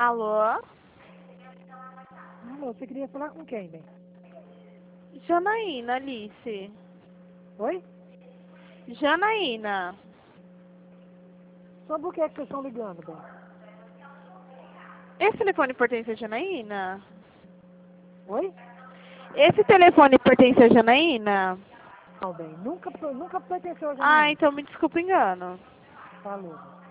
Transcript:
Alô? Alô, você queria falar com quem, bem? Janaína, Alice. Oi? Janaína. Sobre o que é que vocês estão ligando, bem? Esse telefone pertence a Janaína? Oi? Esse telefone pertence a Janaína? Não, bem. Nunca pertenceu a Ah, Janaína. então me desculpa o engano. Falou.